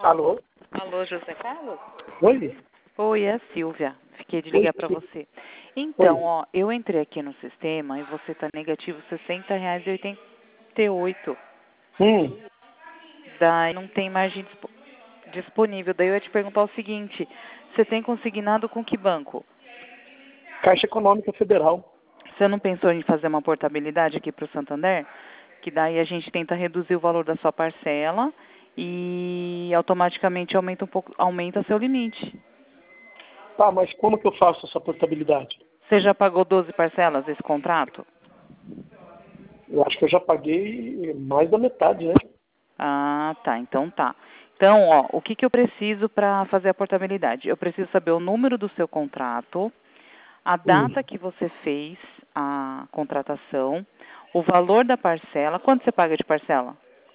Alô? Alô, José Carlos? Oi? Oi, é a Silvia. Fiquei de Oi, ligar para Silvia. você. Então, Oi. ó, eu entrei aqui no sistema e você está negativo R$ 60,88. Hum, Daí não tem margem disponível. Daí eu ia te perguntar o seguinte, você tem consignado com que banco? Caixa Econômica Federal. Você não pensou em fazer uma portabilidade aqui para o Santander? Que daí a gente tenta reduzir o valor da sua parcela e automaticamente aumenta seu limite. Tá, mas como que eu faço essa portabilidade? Você já pagou 12 parcelas desse contrato? Eu acho que eu já paguei mais da metade, né? Ah, tá. Então tá. Então, ó, o que eu preciso para fazer a portabilidade? Eu preciso saber o número do seu contrato, a data que você fez a contratação, o valor da parcela. Quanto você paga de parcela?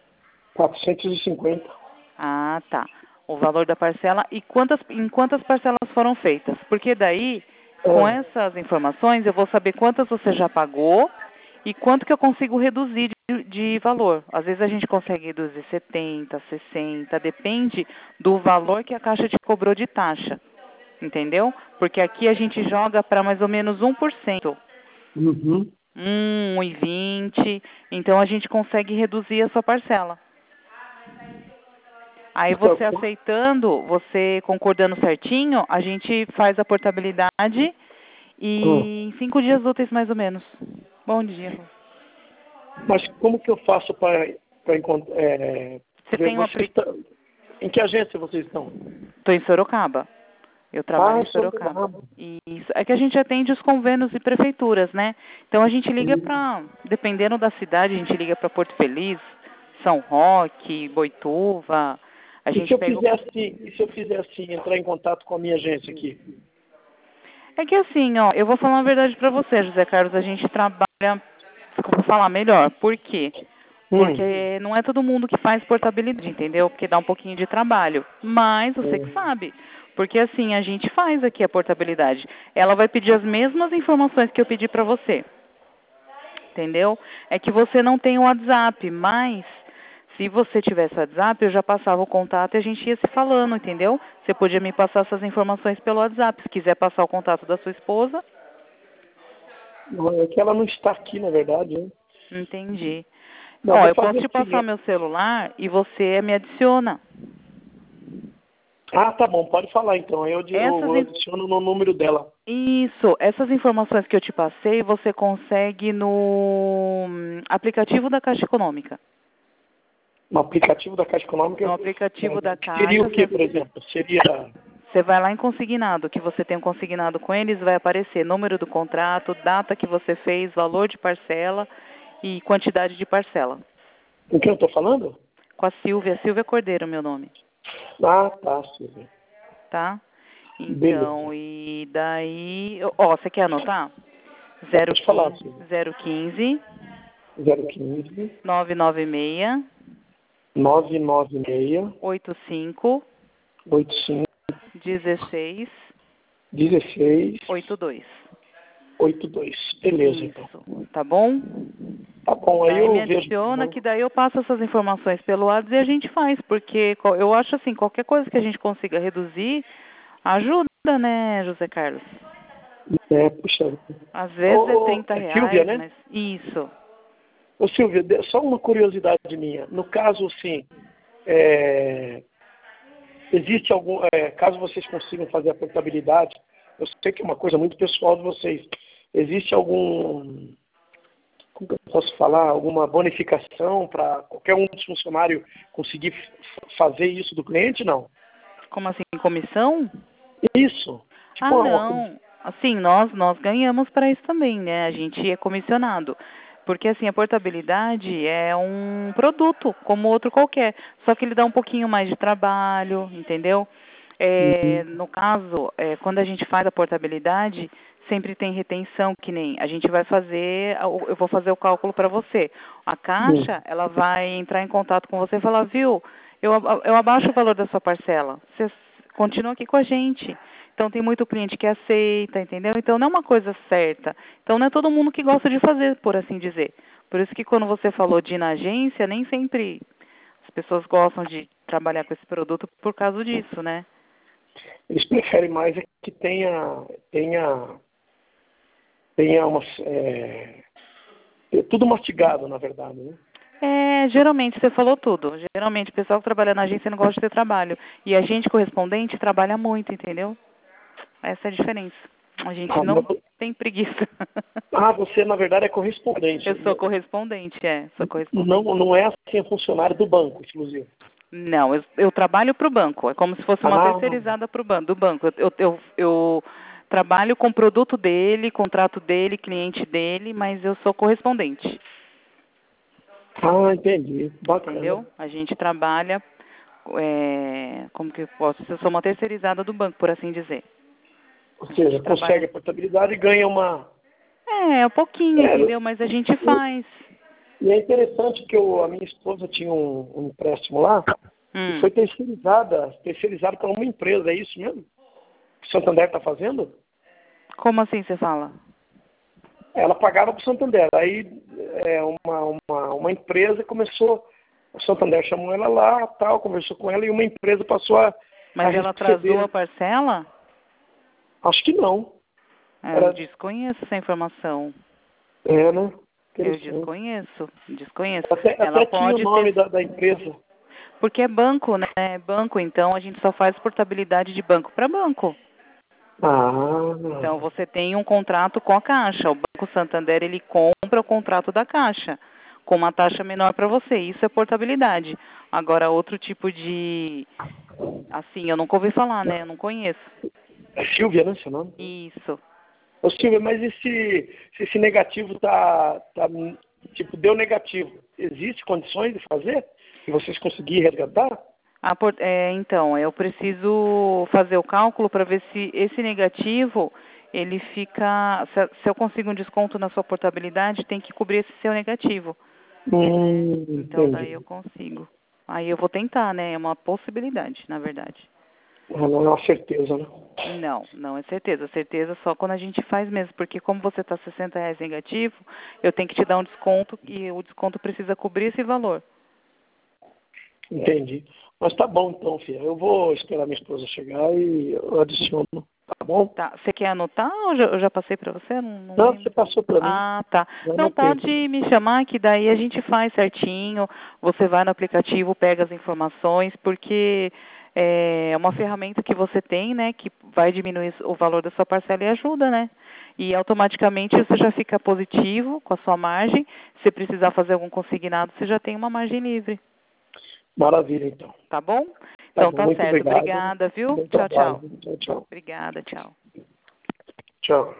450. Ah, tá. O valor da parcela e em quantas parcelas foram feitas. Porque daí, com Ah, essas informações, eu vou saber quantas você já pagou e quanto que eu consigo reduzir de valor. Às vezes a gente consegue reduzir 70, 60, depende do valor que a Caixa te cobrou de taxa. Entendeu? Porque aqui a gente joga para mais ou menos 1%. uhum. 1,20. Então a gente consegue reduzir a sua parcela. Aí Então, você aceitando, você concordando certinho, a gente faz a portabilidade ah, e em 5 dias úteis mais ou menos. Bom dia. mas como que eu faço para encontrar... Você tem um vocês em que agência vocês estão? Estou em Sorocaba. Eu trabalho Ah, em em Sorocaba. Sorocaba. Isso. É que a gente atende os convênios e prefeituras, né? Então a gente liga Hum. para, dependendo da cidade, a gente liga para Porto Feliz, São Roque, Boituva. A E se gente eu pega o... fizer assim, entrar em contato com a minha agência aqui? É que assim, ó, eu vou falar uma verdade para você, José Carlos, a gente trabalha, vou falar melhor. Por quê? Hum. Porque não é todo mundo que faz portabilidade, entendeu? Porque dá um pouquinho de trabalho. Mas você que Hum. sabe. Porque assim, a gente faz aqui a portabilidade. Ela vai pedir as mesmas informações que eu pedi para você. Entendeu? É que você não tem o WhatsApp, mas se você tivesse o WhatsApp, eu já passava o contato e a gente ia se falando, entendeu? Você podia me passar essas informações pelo WhatsApp. Se quiser passar o contato da sua esposa, É que ela não está aqui, na verdade, né? entendi. Não, Ó, vou eu posso fazer te assim. passar meu celular e você me adiciona. Ah, tá bom, pode falar então. Aí Essas, eu adiciono no número dela. isso, essas informações que eu te passei, você consegue no aplicativo da Caixa Econômica. No aplicativo da Caixa Econômica, No aplicativo da que seria Caixa, o que, por exemplo? Seria. você vai lá em consignado, que você tem um consignado com eles, vai aparecer número do contrato, data que você fez, valor de parcela e quantidade de parcela. Com quem eu estou falando? Com a Silvia Cordeiro, meu nome, Ah, tá, Silvia. tá? Beleza. Então, e daí, ó, você quer anotar? Pode falar, Silvia. 015 015 996 996 85 85 16 16 82. 82. Beleza, então. Isso, tá bom? Tá bom, aí Daí me eu vejo. adiciona que daí eu passo essas informações pelo WhatsApp e a gente faz, porque eu acho assim, qualquer coisa que a gente consiga reduzir, ajuda, né, José Carlos? Puxa. Às vezes é 30 É Silvia, reais, né? mas isso. Ô, Silvia, só uma curiosidade minha. No caso, assim, é, existe algum, caso vocês consigam fazer a portabilidade, eu sei que é uma coisa muito pessoal de vocês, existe algum, como que eu posso falar, alguma bonificação para qualquer um dos funcionários conseguir fazer isso do cliente, não? Como assim, comissão? Isso, Ah, tipo uma comissão. não. Assim, nós ganhamos para isso também, né? A gente é comissionado. Porque assim, a portabilidade é um produto, como outro qualquer. Só que ele dá um pouquinho mais de trabalho, entendeu? No caso, quando a gente faz a portabilidade, sempre tem retenção, que nem a gente vai fazer, eu vou fazer o cálculo para você. A Caixa, ela vai entrar em contato com você e falar, viu, eu abaixo o valor da sua parcela. Você continua aqui com a gente. Então tem muito cliente que aceita, entendeu? Então não é uma coisa certa. Então não é todo mundo que gosta de fazer, por assim dizer. Por isso que quando você falou de ir na agência, nem sempre as pessoas gostam de trabalhar com esse produto por causa disso, né? Eles preferem mais que tenha tudo mastigado, na verdade, né? Geralmente, você falou tudo. Geralmente, o pessoal que trabalha na agência não gosta de ter trabalho. E a gente correspondente trabalha muito, entendeu? Essa é a diferença. A gente não tem preguiça. Você, na verdade, é correspondente. Eu sou correspondente, sou correspondente. Não é assim funcionário do banco, exclusivo. Não, eu trabalho para o banco. É como se fosse uma terceirizada do banco. Eu trabalho com o produto dele, contrato dele, cliente dele, mas eu sou correspondente. Entendi. Bacana. Entendeu? A gente trabalha, como que eu posso? Eu sou uma terceirizada do banco, por assim dizer. Ou seja, consegue a portabilidade e ganha uma... um pouquinho, entendeu? Mas a gente faz. E é interessante que a minha esposa tinha um empréstimo lá, e foi terceirizado por uma empresa, é isso mesmo? Que o Santander está fazendo? Como assim você fala? Ela pagava para o Santander. Aí uma empresa começou, o Santander chamou ela lá, conversou com ela e uma empresa passou a... Mas ela atrasou a parcela? Acho que não. Eu desconheço essa informação. Né? Eu desconheço. Ela pode tinha o nome da empresa. Porque é banco, né? É banco, então a gente só faz portabilidade de banco para banco. Então você tem um contrato com a Caixa. O Banco Santander, ele compra o contrato da Caixa com uma taxa menor para você. Isso é portabilidade. Agora, outro tipo de... Assim, eu nunca ouvi falar, né? Eu não conheço. É Silvia, né, seu nome? Isso. Ô, Silvia, mas se esse negativo deu negativo, existe condições de fazer? E vocês conseguirem resgatar? Então, eu preciso fazer o cálculo para ver se esse negativo, ele fica... Se eu consigo um desconto na sua portabilidade, tem que cobrir esse seu negativo. Então, daí eu consigo. Aí eu vou tentar, né? É uma possibilidade, na verdade. Não é uma certeza, né? Não é certeza. Certeza só quando a gente faz mesmo. Porque como você está R$60 negativo, eu tenho que te dar um desconto e o desconto precisa cobrir esse valor. Entendi. Mas tá bom então, filha. Eu vou esperar minha esposa chegar e eu adiciono. Tá bom? Tá. Você quer anotar ou eu já passei para você? Não, você passou para mim. Tá. Não, pode me chamar que daí a gente faz certinho. Você vai no aplicativo, pega as informações, porque é uma ferramenta que você tem, né, que vai diminuir o valor da sua parcela e ajuda, né? E automaticamente você já fica positivo com a sua margem. Se precisar fazer algum consignado, você já tem uma margem livre. Maravilha, então. Tá bom? Então tá certo. Obrigado. Obrigada, viu? Bom Tchau. Tchau. Obrigada, tchau. Tchau.